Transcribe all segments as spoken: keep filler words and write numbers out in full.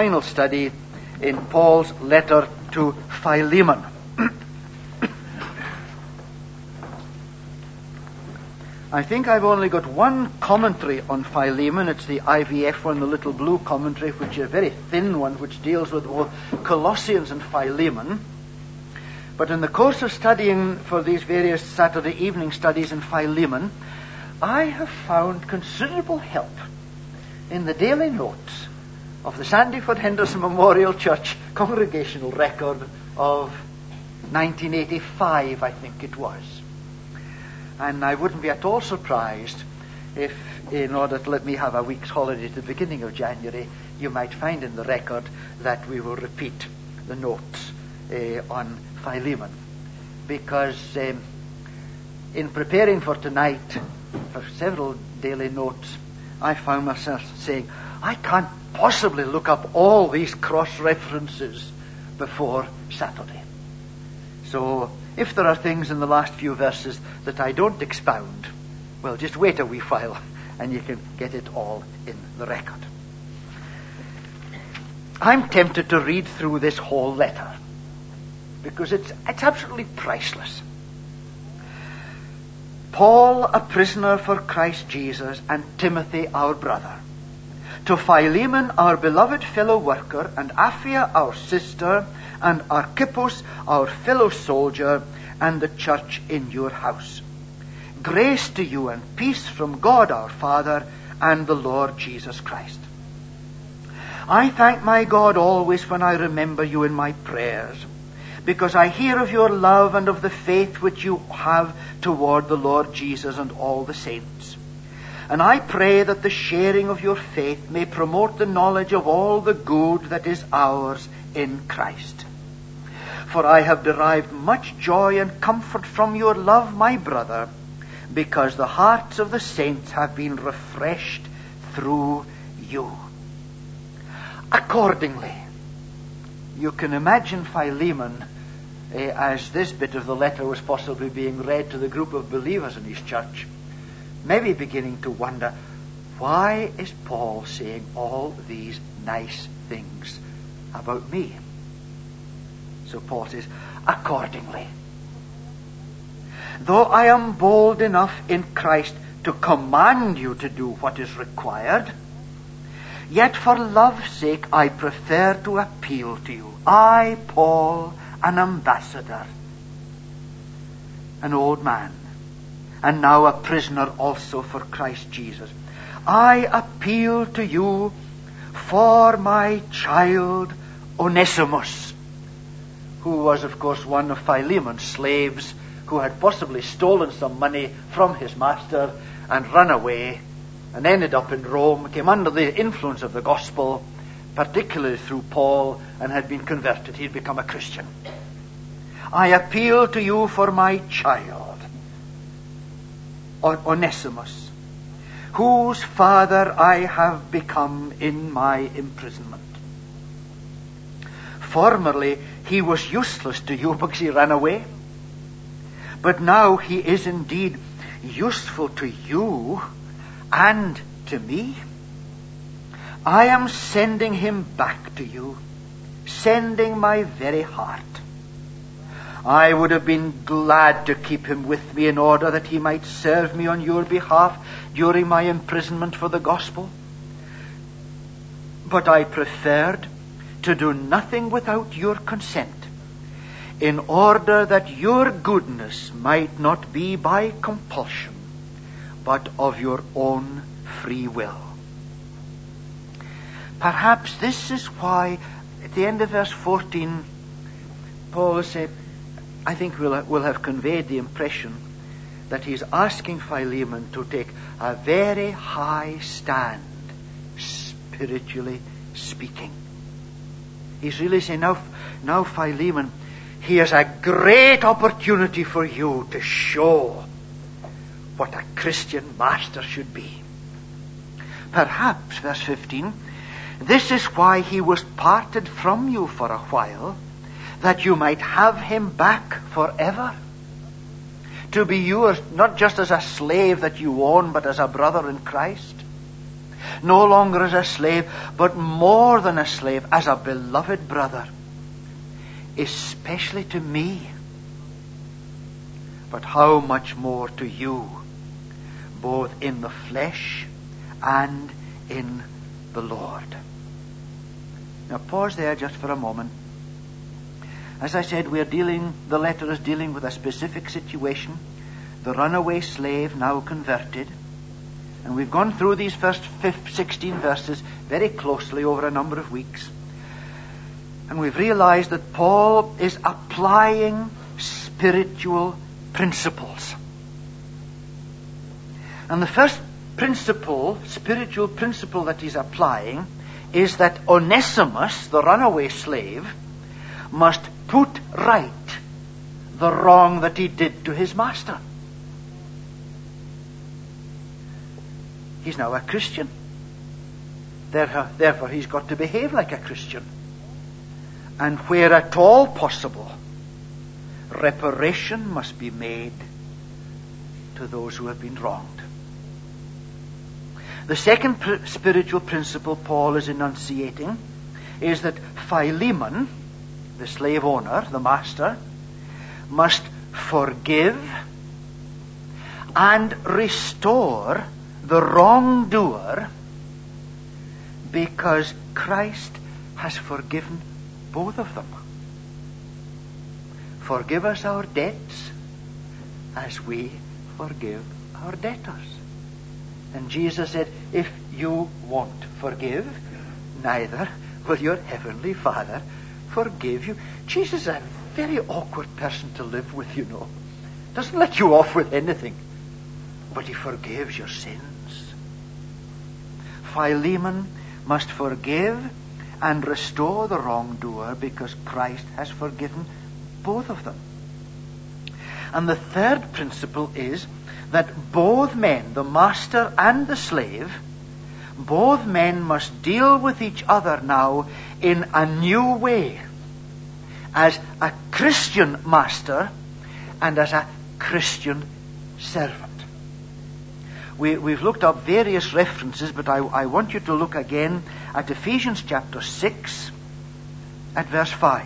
final study in Paul's letter to Philemon. I think I've only got one commentary on Philemon. It's the I V F one, the little blue commentary, which is a very thin one, which deals with both Colossians and Philemon. But in the course of studying for these various Saturday evening studies in Philemon, I have found considerable help in the daily notes of the Sandyford Henderson Memorial Church congregational record of nineteen eighty-five, I think it was. And I wouldn't be at all surprised if, in order to let me have a week's holiday at the beginning of January, you might find in the record that we will repeat the notes uh, on Philemon. Because um, in preparing for tonight, for several daily notes, I found myself saying, I can't possibly look up all these cross-references before Saturday. So, if there are things in the last few verses that I don't expound, well, just wait a wee while and you can get it all in the record. I'm tempted to read through this whole letter because it's, it's absolutely priceless. Paul, a prisoner for Christ Jesus, and Timothy, our brother, to Philemon, our beloved fellow worker, and Apphia, our sister, and Archippus, our fellow soldier, and the church in your house. Grace to you and peace from God our Father and the Lord Jesus Christ. I thank my God always when I remember you in my prayers, because I hear of your love and of the faith which you have toward the Lord Jesus and all the saints. And I pray that the sharing of your faith may promote the knowledge of all the good that is ours in Christ. For I have derived much joy and comfort from your love, my brother, because the hearts of the saints have been refreshed through you. Accordingly, you can imagine Philemon, uh, as this bit of the letter was possibly being read to the group of believers in his church, maybe beginning to wonder, why is Paul saying all these nice things about me? So Paul says, accordingly, though I am bold enough in Christ to command you to do what is required, yet for love's sake I prefer to appeal to you. I, Paul, an ambassador, an old man, and now a prisoner also for Christ Jesus. I appeal to you for my child Onesimus, who was, of course, one of Philemon's slaves, who had possibly stolen some money from his master and run away and ended up in Rome, came under the influence of the gospel, particularly through Paul, and had been converted. He'd become a Christian. I appeal to you for my child, Onesimus, whose father I have become in my imprisonment. Formerly, he was useless to you because he ran away. But now he is indeed useful to you and to me. I am sending him back to you, sending my very heart. I would have been glad to keep him with me in order that he might serve me on your behalf during my imprisonment for the gospel. But I preferred to do nothing without your consent, in order that your goodness might not be by compulsion, but of your own free will. Perhaps this is why, at the end of verse fourteen, Paul said, I think we'll, we'll have conveyed the impression that he's asking Philemon to take a very high stand, spiritually speaking. He's really saying, now, now Philemon, here's a great opportunity for you to show what a Christian master should be. Perhaps, verse fifteen, this is why he was parted from you for a while, that you might have him back forever, to be yours, not just as a slave that you own, but as a brother in Christ. no longer as a slave, but more than a slave, as a beloved brother, especially to me, but how much more to you, both in the flesh and in the Lord. Now pause there just for a moment. As I said, we are dealing, the letter is dealing with a specific situation, the runaway slave now converted. And we've gone through these first sixteen verses very closely over a number of weeks. And we've realized that Paul is applying spiritual principles. And the first principle, spiritual principle that he's applying, is that Onesimus, the runaway slave, must put right the wrong that he did to his master. He's now a Christian. Therefore, he's got to behave like a Christian. And where at all possible, reparation must be made to those who have been wronged. The second pr- spiritual principle Paul is enunciating is that Philemon, the slave owner, the master, must forgive and restore the wrongdoer, because Christ has forgiven both of them. Forgive us our debts as we forgive our debtors. And Jesus said, if you won't forgive, neither will your heavenly Father forgive you. Jesus is a very awkward person to live with, you know. Doesn't let you off with anything, but he forgives your sins. Philemon must forgive and restore the wrongdoer because Christ has forgiven both of them. And the third principle is that both men, the master and the slave, both men must deal with each other now in a new way, as a Christian master and as a Christian servant. We, we've looked up various references, but I, I want you to look again at Ephesians chapter six, at verse five.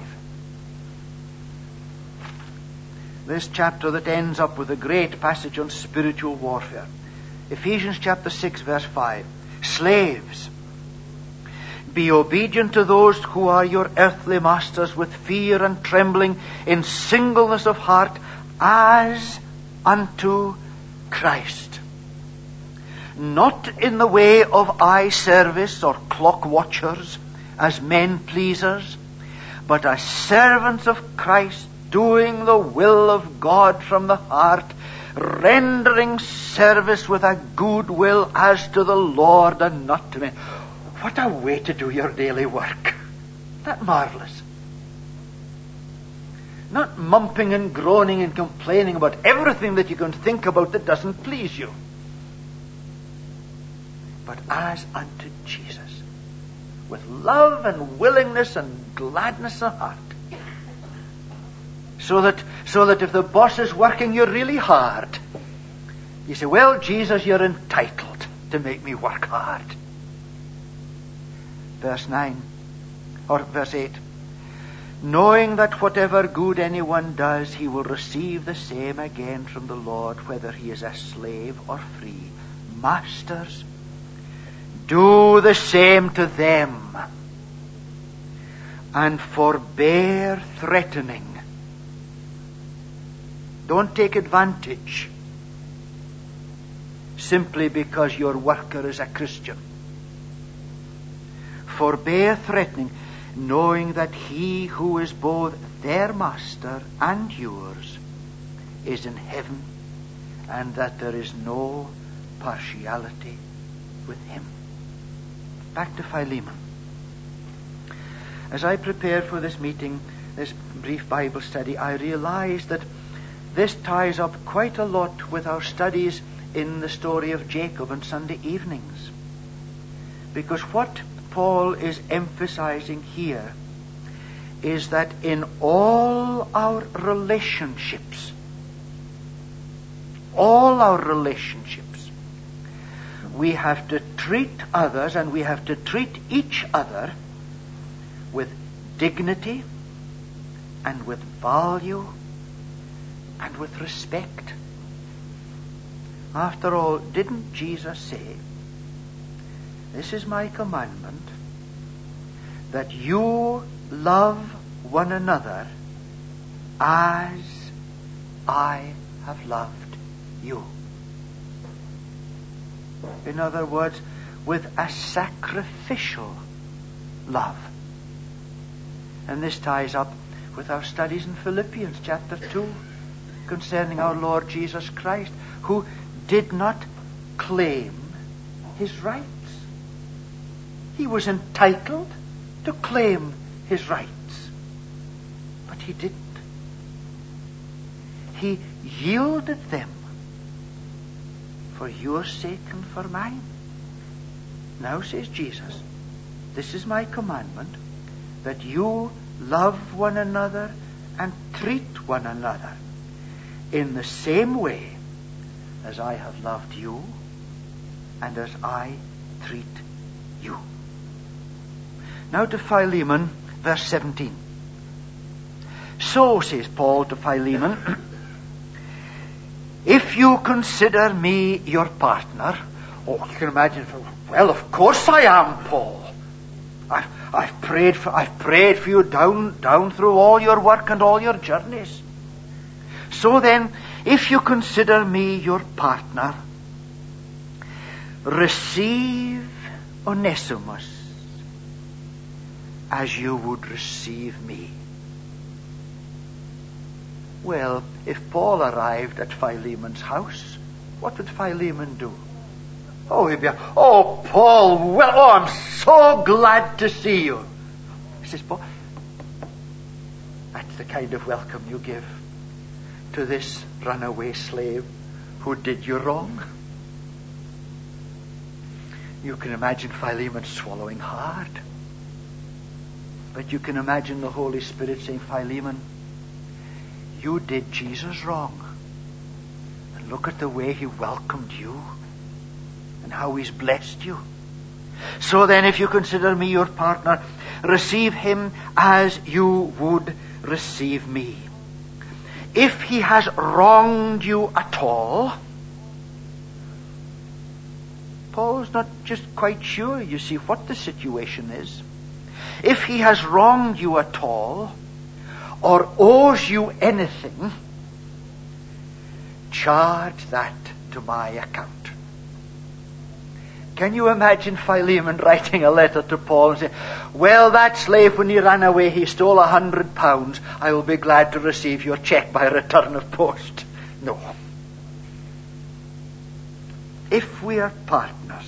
This chapter that ends up with a great passage on spiritual warfare. Ephesians chapter six, verse five. Slaves, be obedient to those who are your earthly masters with fear and trembling, in singleness of heart, as unto Christ. Not in the way of eye service or clock watchers, as men pleasers, but as servants of Christ, doing the will of God from the heart, rendering service with a good will as to the Lord and not to men. What a way to do your daily work. Isn't that marvelous? Not mumping and groaning and complaining about everything that you can think about that doesn't please you, but as unto Jesus, with love and willingness and gladness of heart. So that, so that if the boss is working you really hard, you say, well, Jesus, you're entitled to make me work hard. Verse nine, or verse eight. Knowing that whatever good anyone does, he will receive the same again from the Lord, whether he is a slave or free. Masters, do the same to them, and forbear threatening. Don't take advantage simply because your worker is a Christian. Forbear threatening, knowing that he who is both their master and yours is in heaven, and that there is no partiality with him. Back to Philemon. As I prepared for this meeting, this brief Bible study, I realized that this ties up quite a lot with our studies in the story of Jacob on Sunday evenings. Because what Paul is emphasizing here is that in all our relationships, all our relationships, we have to treat others and we have to treat each other with dignity and with value and with respect. After all, didn't Jesus say, "This is my commandment, that you love one another as I have loved you"? In other words, with a sacrificial love. And this ties up with our studies in Philippians chapter two concerning our Lord Jesus Christ, who did not claim his rights. He was entitled to claim his rights, but he didn't. He yielded them for your sake and for mine. Now, says Jesus, "This is my commandment, that you love one another and treat one another in the same way as I have loved you and as I treat you." Now to Philemon, verse seventeen. "So," says Paul to Philemon, "if you consider me your partner," oh, you can imagine, well, of course I am, Paul. I've, I've prayed for, I've prayed for you down, down through all your work and all your journeys. "So then, if you consider me your partner, receive Onesimus as you would receive me." Well, if Paul arrived at Philemon's house, what would Philemon do? Oh, he'd be, "Oh, Paul, well, oh, I'm so glad to see you." He says, "Paul, that's the kind of welcome you give to this runaway slave who did you wrong." You can imagine Philemon swallowing hard. But you can imagine the Holy Spirit saying, "Philemon, you did Jesus wrong. And look at the way he welcomed you and how he's blessed you. So then, if you consider me your partner, receive him as you would receive me. If he has wronged you at all," Paul's not just quite sure, you see, what the situation is. "If he has wronged you at all, or owes you anything, charge that to my account." Can you imagine Philemon writing a letter to Paul and saying, "Well, that slave, when he ran away, he stole a hundred pounds. I will be glad to receive your check by return of post"? No. If we are partners,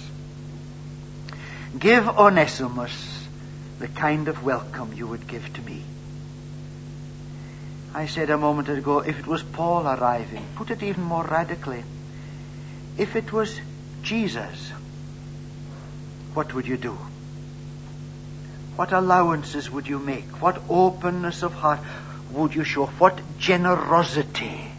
give Onesimus the kind of welcome you would give to me. I said a moment ago, if it was Paul arriving, put it even more radically. If it was Jesus, what would you do? What allowances would you make? What openness of heart would you show? What generosity?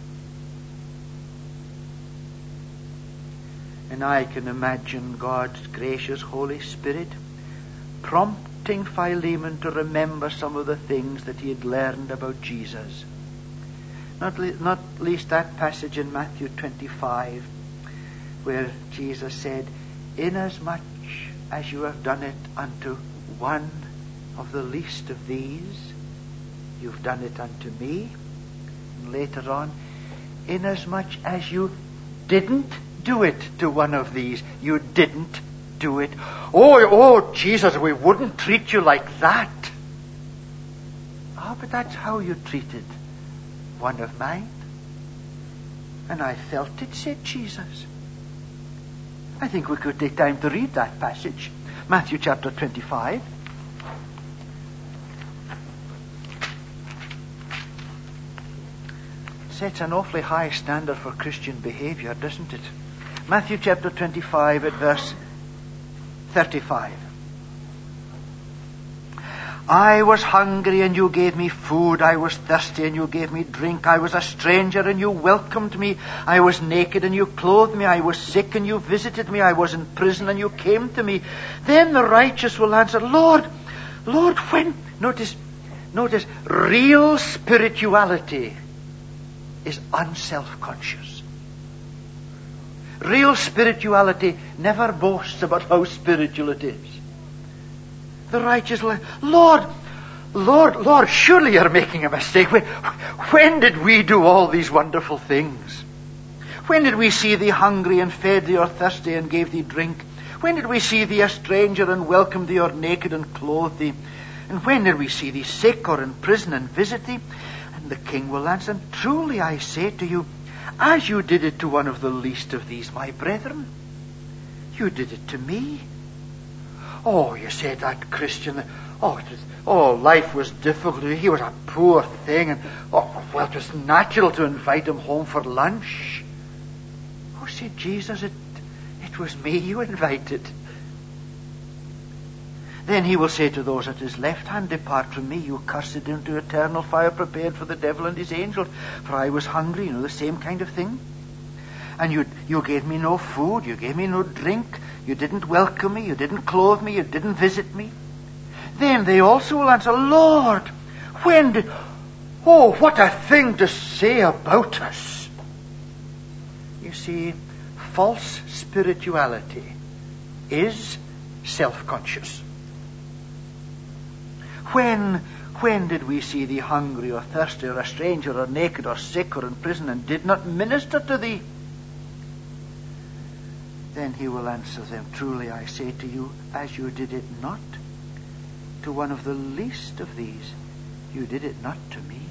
And I can imagine God's gracious Holy Spirit prompting Philemon to remember some of the things that he had learned about Jesus. Not, le- not least that passage in Matthew twenty-five, where Jesus said, "Inasmuch as you have done it unto one of the least of these, you've done it unto me." And later on, "Inasmuch as you didn't do it to one of these, you didn't do it." Oh, oh, Jesus, we wouldn't treat you like that. Ah, but that's how you treated one of mine. And I felt it, said Jesus. I think we could take time to read that passage. Matthew chapter twenty-five. Sets an awfully high standard for Christian behavior, doesn't it? Matthew chapter twenty-five at verse thirty-five. I was hungry and you gave me food. I was thirsty and you gave me drink. I was a stranger and you welcomed me. I was naked and you clothed me. I was sick and you visited me. I was in prison and you came to me. Then the righteous will answer, Lord, Lord, when? Notice, notice, real spirituality is unself-conscious. Real spirituality never boasts about how spiritual it is. The righteous will, Lord, Lord, Lord, surely you're making a mistake. When, when did we do all these wonderful things? When did we see thee hungry and fed thee, or thirsty and gave thee drink? When did we see thee a stranger and welcomed thee, or naked and clothed thee? And when did we see thee sick or in prison and visit thee? And the king will answer, truly I say to you, as you did it to one of the least of these my brethren, you did it to me. Oh, you said that Christian, oh, it was, oh, life was difficult. He was a poor thing, and oh, well, it was natural to invite him home for lunch. Oh, said Jesus, it, it was me you invited. Then he will say to those at his left hand, depart from me, you cursed, into eternal fire prepared for the devil and his angels. For I was hungry, you know, the same kind of thing. And you, you gave me no food, you gave me no drink, you didn't welcome me, you didn't clothe me, you didn't visit me. Then they also will answer, Lord, when did... Oh, what a thing to say about us. You see, false spirituality is self-conscious. When, when did we see thee hungry or thirsty or a stranger or naked or sick or in prison and did not minister to thee? Then he will answer them, truly I say to you, as you did it not to one of the least of these, you did it not to me.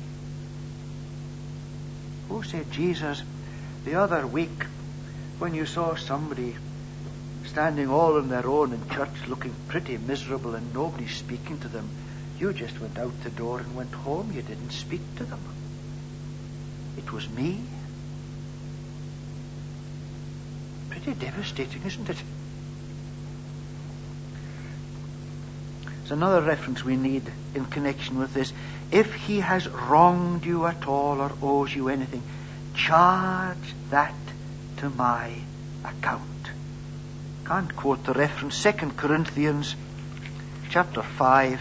Oh, said Jesus, the other week when you saw somebody standing all on their own in church looking pretty miserable and nobody speaking to them, you just went out the door and went home. You didn't speak to them. It was me. Pretty devastating, isn't it? There's another reference we need in connection with this. If he has wronged you at all or owes you anything, charge that to my account. Can't quote the reference. Second Corinthians chapter five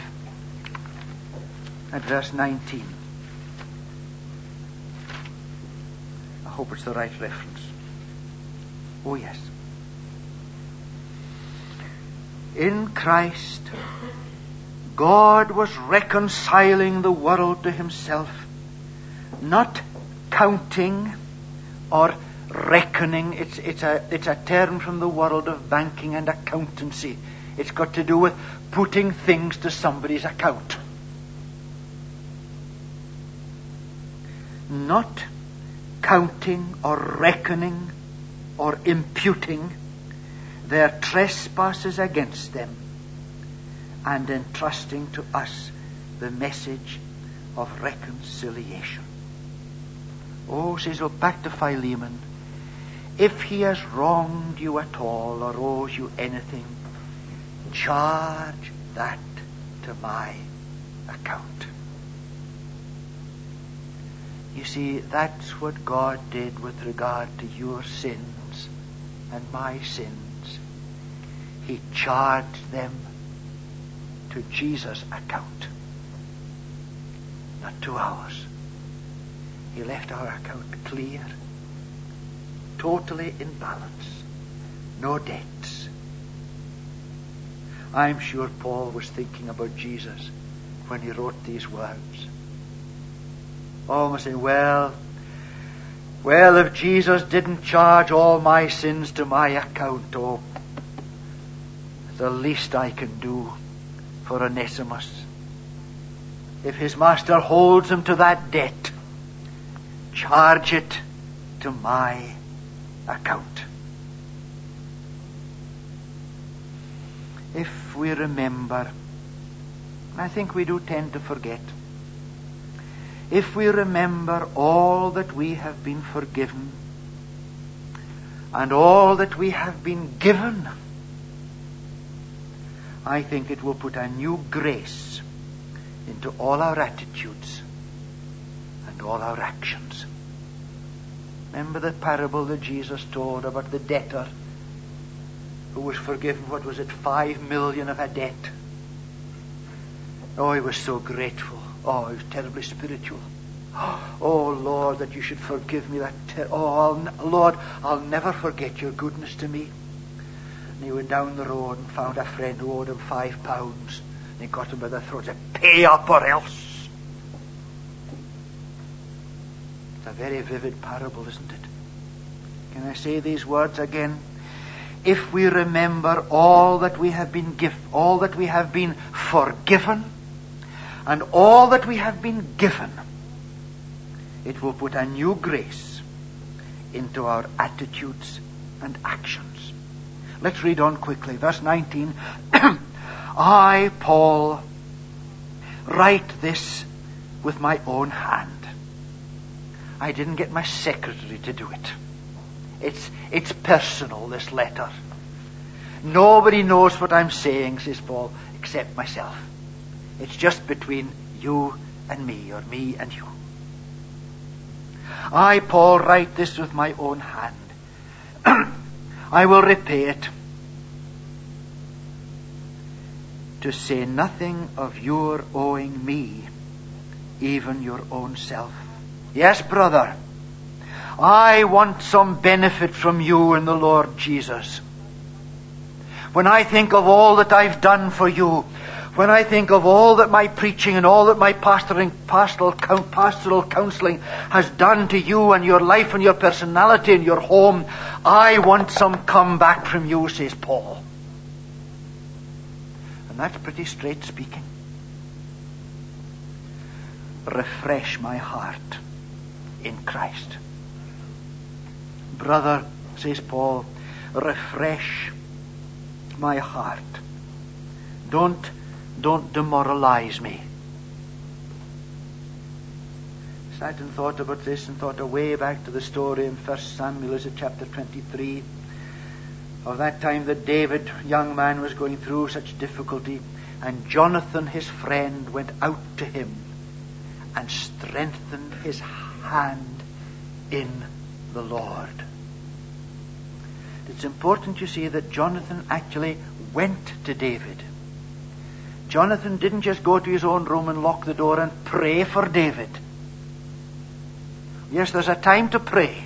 at verse nineteen. I hope it's the right reference. Oh, yes. In Christ, God was reconciling the world to himself, not counting or reckoning. It's, it's, a, it's a term from the world of banking and accountancy. It's got to do with putting things to somebody's account. Not counting or reckoning or imputing their trespasses against them, and entrusting to us the message of reconciliation. Oh, says, look back to Philemon. If he has wronged you at all or owes you anything, charge that to my account. You see, that's what God did with regard to your sins and my sins. He charged them to Jesus' account, not to ours. He left our account clear, totally in balance, no debts. I'm sure Paul was thinking about Jesus when he wrote these words. Almost saying, well, well, if Jesus didn't charge all my sins to my account, oh, the least I can do for Onesimus. If his master holds him to that debt, charge it to my account. If we remember, and I think we do tend to forget, if we remember all that we have been forgiven and all that we have been given, I think it will put a new grace into all our attitudes and all our actions. Remember the parable that Jesus told about the debtor who was forgiven, what was it, five million of a debt. Oh, he was so grateful. Oh, he was terribly spiritual. Oh, Lord, that you should forgive me that. Ter- oh, I'll, Lord, I'll never forget your goodness to me. And he went down the road and found a friend who owed him five pounds. And he got him by the throat and said, "Pay up or else." It's a very vivid parable, isn't it? Can I say these words again? If we remember all that we have been given, all that we have been forgiven, and all that we have been given, it will put a new grace into our attitudes and actions. Let's read on quickly. Verse nineteen. I, Paul, write this with my own hand. I didn't get my secretary to do it. It's, it's personal, this letter. Nobody knows what I'm saying, says Paul, except myself. It's just between you and me, or me and you. I, Paul, write this with my own hand. I will repay it, to say nothing of your owing me, even your own self. Yes, brother, I want some benefit from you in the Lord Jesus. When I think of all that I've done for you, when I think of all that my preaching and all that my pastoring, pastoral, pastoral counseling has done to you and your life and your personality and your home, I want some comeback from you, says Paul. And that's pretty straight speaking. Refresh my heart in Christ. Brother, says Paul, refresh my heart. Don't, don't demoralize me. Sat and thought about this and thought away back to the story in First Samuel, is it chapter twenty-three, of that time that David, young man, was going through such difficulty, and Jonathan, his friend, went out to him and strengthened his hand in the Lord. It's important, you see, that Jonathan actually went to David. Jonathan didn't just go to his own room and lock the door and pray for David. Yes, there's a time to pray.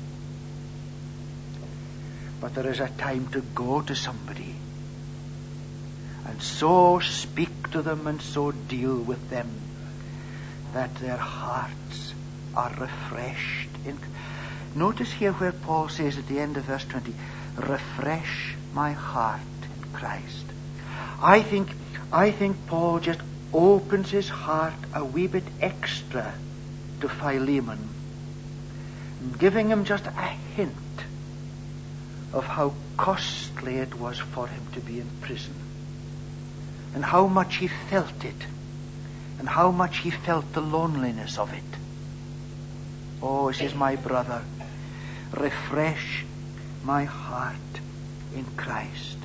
But there is a time to go to somebody and so speak to them and so deal with them that their hearts are refreshed. In... Notice here where Paul says at the end of verse twenty, refresh my heart in Christ. I think, I think Paul just opens his heart a wee bit extra to Philemon, giving him just a hint of how costly it was for him to be in prison, and how much he felt it, and how much he felt the loneliness of it. Oh, he says, my brother, refresh my heart in Christ.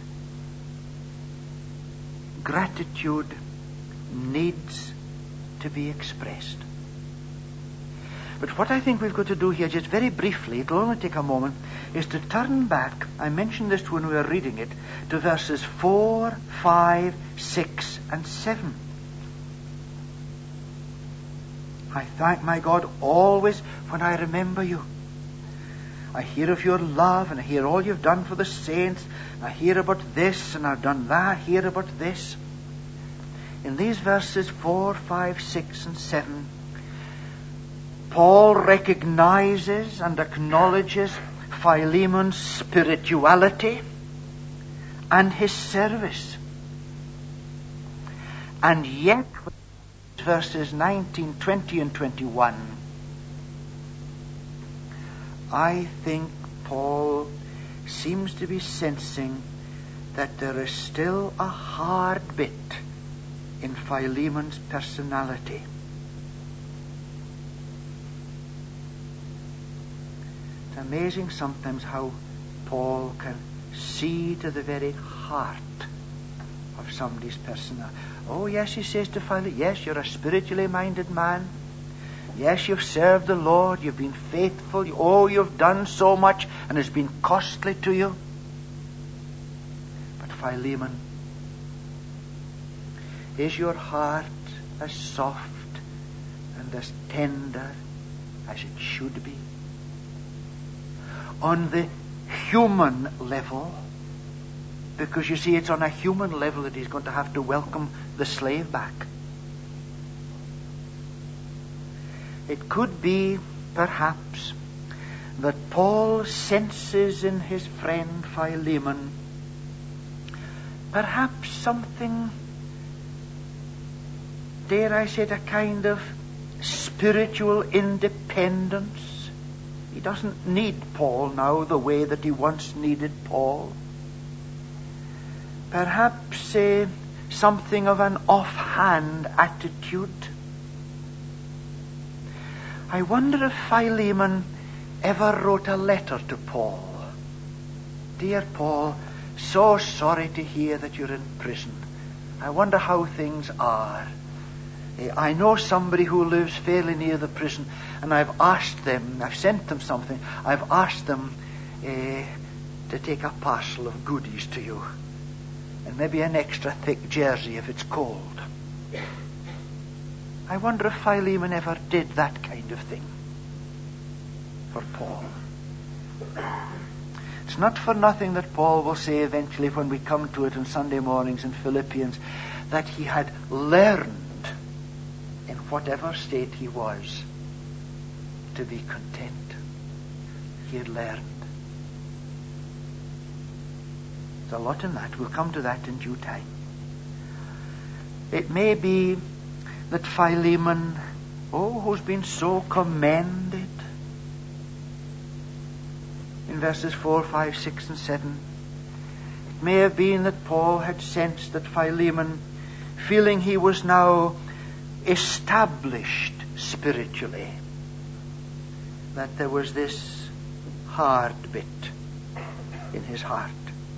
Gratitude needs to be expressed. But what I think we've got to do here, just very briefly, it'll only take a moment, is to turn back, I mentioned this when we were reading it, to verses four, five, six, and seven. I thank my God always when I remember you. I hear of your love, and I hear all you've done for the saints. I hear about this, and I've done that. I hear about this. In these verses four, five, six, and seven, Paul recognizes and acknowledges Philemon's spirituality and his service. And yet, verses nineteen, twenty, and twenty-one, I think Paul seems to be sensing that there is still a hard bit in Philemon's personality. It's amazing sometimes how Paul can see to the very heart of somebody's personality. Oh, yes, he says to Philemon, yes, you're a spiritually minded man. Yes, you've served the Lord. You've been faithful. Oh, you've done so much, and it's been costly to you. But Philemon, is your heart as soft and as tender as it should be? On the human level, because you see, it's on a human level that he's going to have to welcome the slave back. It could be, perhaps, that Paul senses in his friend Philemon perhaps something, dare I say it, a kind of spiritual independence. He doesn't need Paul now the way that he once needed Paul. Perhaps uh, something of an offhand attitude. I wonder if Philemon ever wrote a letter to Paul. Dear Paul, so sorry to hear that you're in prison. I wonder how things are. Uh, I know somebody who lives fairly near the prison, and I've asked them, I've sent them something, I've asked them uh, to take a parcel of goodies to you. And maybe an extra thick jersey if it's cold. I wonder if Philemon ever did that kind of thing for Paul. It's not for nothing that Paul will say eventually, when we come to it on Sunday mornings in Philippians, that he had learned, in whatever state he was, to be content. He had learned. There's a lot in that. We'll come to that in due time. It may be that Philemon, oh, who's been so commended, in verses four, five, six, and seven, it may have been that Paul had sensed that Philemon, feeling he was now established spiritually, that there was this hard bit in his heart.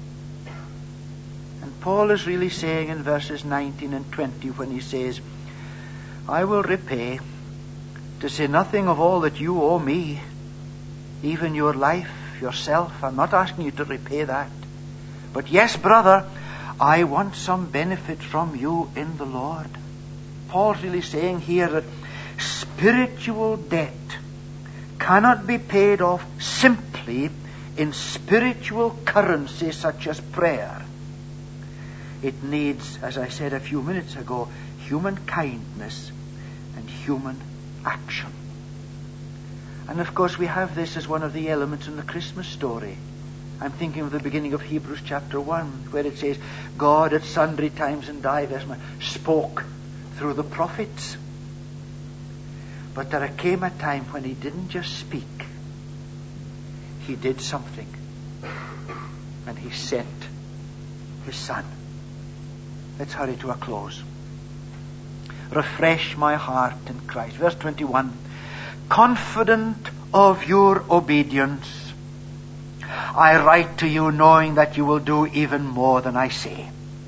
And Paul is really saying in verses nineteen and twenty, when he says, I will repay, to say nothing of all that you owe me, even your life, yourself. I'm not asking you to repay that. But yes, brother, I want some benefit from you in the Lord. Paul's really saying here that spiritual debt cannot be paid off simply in spiritual currency such as prayer. It needs, as I said a few minutes ago, human kindness and human action. And of course we have this as one of the elements in the Christmas story. I'm thinking of the beginning of Hebrews chapter one, where it says, God at sundry times and divers manners spoke through the prophets. But there came a time when he didn't just speak. He did something. And he sent his Son. Let's hurry to a close. Refresh my heart in Christ. Verse twenty-one. Confident of your obedience, I write to you knowing that you will do even more than I say.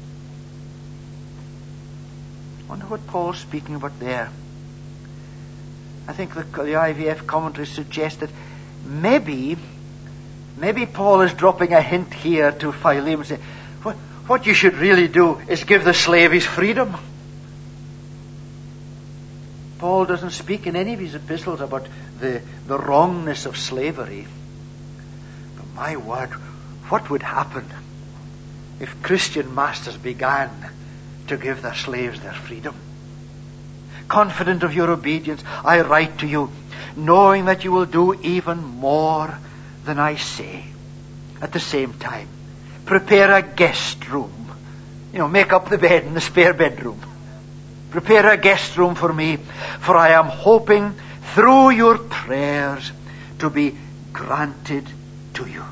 I wonder what Paul's speaking about there. I think the, the I V F commentary suggests that maybe, maybe Paul is dropping a hint here to Philemon, saying, what, what you should really do is give the slave his freedom. Paul doesn't speak in any of his epistles about the, the wrongness of slavery. But my word, what would happen if Christian masters began to give their slaves their freedom? Confident of your obedience, I write to you, knowing that you will do even more than I say. At the same time, prepare a guest room. You know, make up the bed in the spare bedroom. Prepare a guest room for me, for I am hoping through your prayers to be granted to you.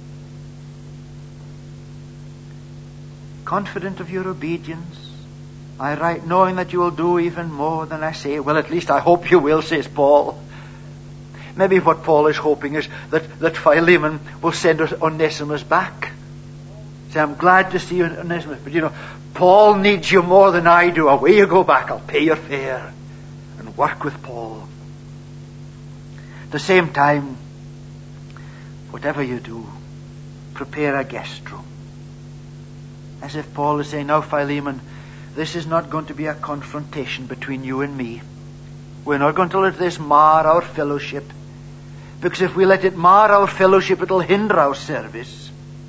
Confident of your obedience, I write knowing that you will do even more than I say. Well, at least I hope you will, says Paul. Maybe what Paul is hoping is that, that Philemon will send Onesimus back. Say, I'm glad to see you, Onesimus. But you know, Paul needs you more than I do. Away you go back. I'll pay your fare and work with Paul. At the same time, whatever you do, prepare a guest room. As if Paul is saying, now Philemon, this is not going to be a confrontation between you and me. We're not going to let this mar our fellowship. Because if we let it mar our fellowship, it'll hinder our service.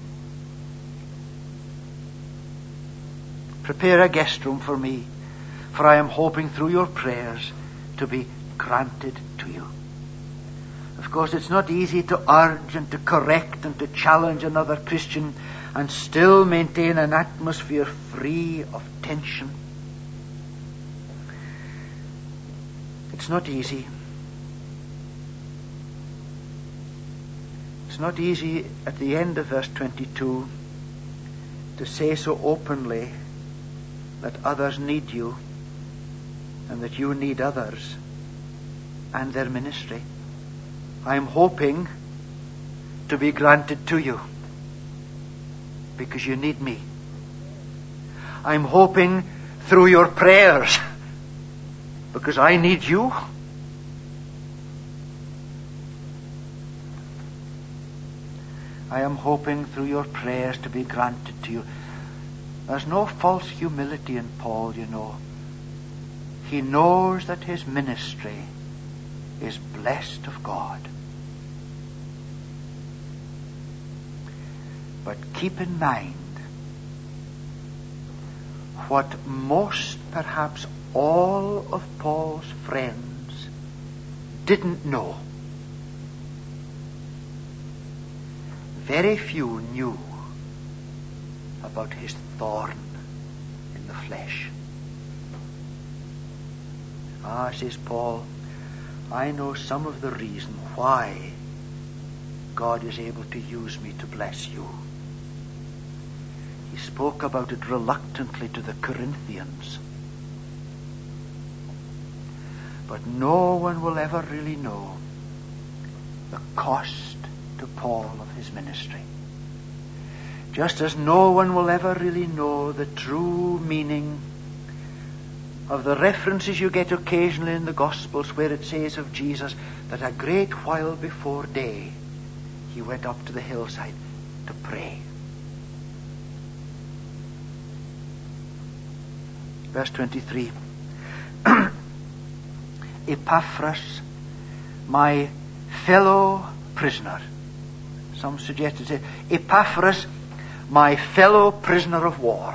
Prepare a guest room for me, for I am hoping through your prayers to be granted to you. Of course, it's not easy to urge and to correct and to challenge another Christian and still maintain an atmosphere free of tension. It's not easy. It's not easy at the end of verse twenty-two to say so openly that others need you and that you need others and their ministry. I'm hoping to be granted to you because you need me. I'm hoping through your prayers because I need you. I am hoping through your prayers to be granted to you. There's no false humility in Paul, you know. He knows that his ministry is blessed of God. But keep in mind what most, perhaps all of Paul's friends didn't know. Very few knew about his thorn in the flesh. Ah, says Paul, I know some of the reason why God is able to use me to bless you. He spoke about it reluctantly to the Corinthians. But no one will ever really know the cost to Paul of his ministry. Just as no one will ever really know the true meaning of the references you get occasionally in the Gospels where it says of Jesus that a great while before day he went up to the hillside to pray. Verse twenty-three. Epaphras, my fellow prisoner. Some suggest it says, Epaphras, my fellow prisoner of war,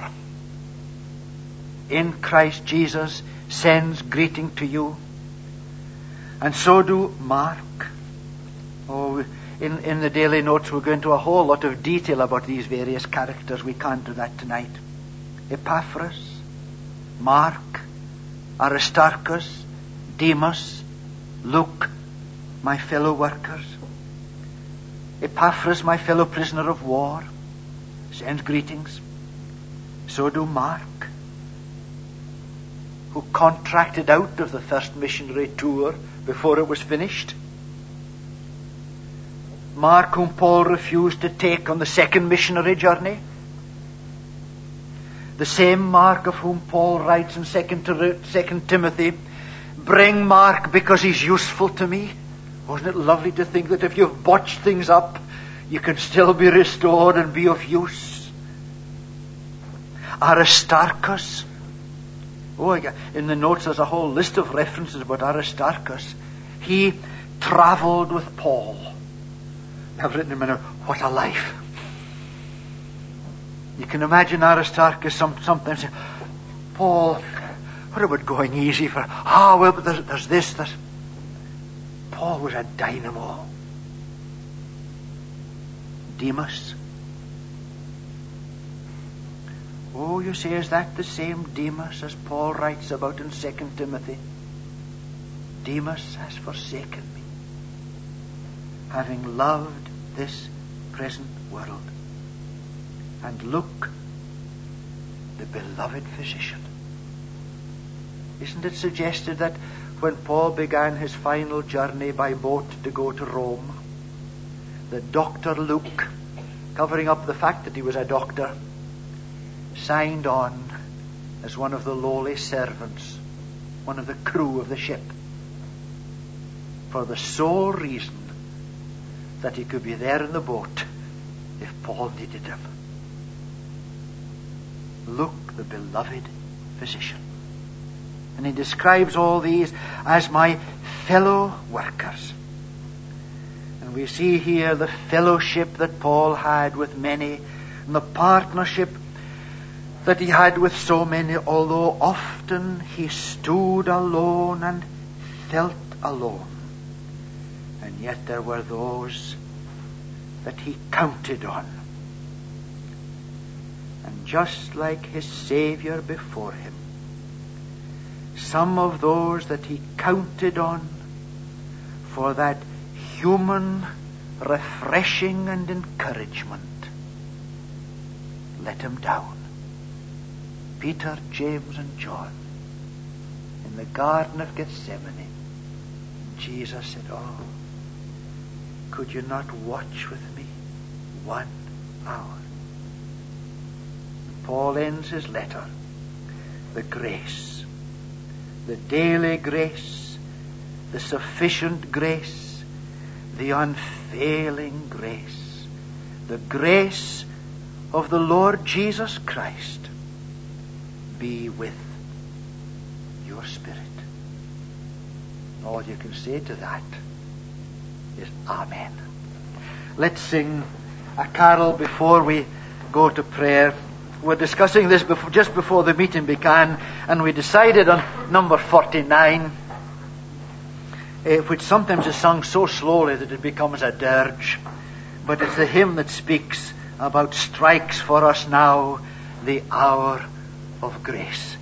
in Christ Jesus, sends greeting to you. And so do Mark. Oh, in, in the daily notes we're going into a whole lot of detail about these various characters. We can't do that tonight. Epaphras, Mark, Aristarchus, Demas, Luke, my fellow workers. Epaphras, my fellow prisoner of war, sends greetings. So do Mark, who contracted out of the first missionary tour before it was finished. Mark, whom Paul refused to take on the second missionary journey. The same Mark of whom Paul writes in Second Timothy, bring Mark because he's useful to me. Wasn't it lovely to think that if you've botched things up, you can still be restored and be of use? Aristarchus. Oh, in the notes there's a whole list of references about Aristarchus. He traveled with Paul. I've written him in a, what a life. You can imagine Aristarchus some, sometimes saying, Paul, what about going easy for, ah, well, but there's, there's this, there's... Paul was a dynamo. Demas. Oh, you say, is that the same Demas as Paul writes about in Second Timothy? Demas has forsaken me, having loved this present world. And Luke, the beloved physician. Isn't it suggested that when Paul began his final journey by boat to go to Rome, the Doctor Luke, covering up the fact that he was a doctor, signed on as one of the lowly servants, one of the crew of the ship, for the sole reason that he could be there in the boat if Paul needed him. Luke, the beloved physician. And he describes all these as my fellow workers. And we see here the fellowship that Paul had with many, and the partnership that he had with so many, although often he stood alone and felt alone. And yet there were those that he counted on. And just like his Savior before him, some of those that he counted on for that human refreshing and encouragement let him down. Peter, James, and John in the Garden of Gethsemane. Jesus said, "Oh, could you not watch with me one hour?" Paul ends his letter. The grace, the daily grace, the sufficient grace, the unfailing grace, the grace of the Lord Jesus Christ be with your spirit. All you can say to that is Amen. Let's sing a carol before we go to prayer. We're discussing this before, just before the meeting began, and we decided on number forty-nine, eh, which sometimes is sung so slowly that it becomes a dirge. But it's the hymn that speaks about strikes for us now the hour of grace.